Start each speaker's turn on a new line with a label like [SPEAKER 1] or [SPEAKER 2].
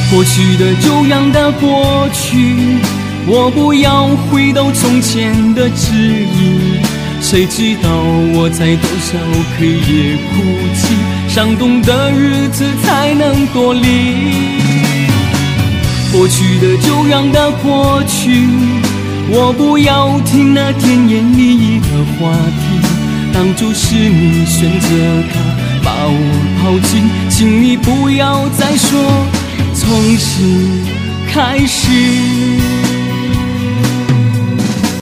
[SPEAKER 1] 过去的就让它过去，我不要回到从前的指引。谁知道我在多少黑夜哭泣，伤痛的日子才能躲离。过去的就让它过去，我不要听那甜言蜜语的话题。当初是你选择他把我抛弃，请你不要再说从新开始。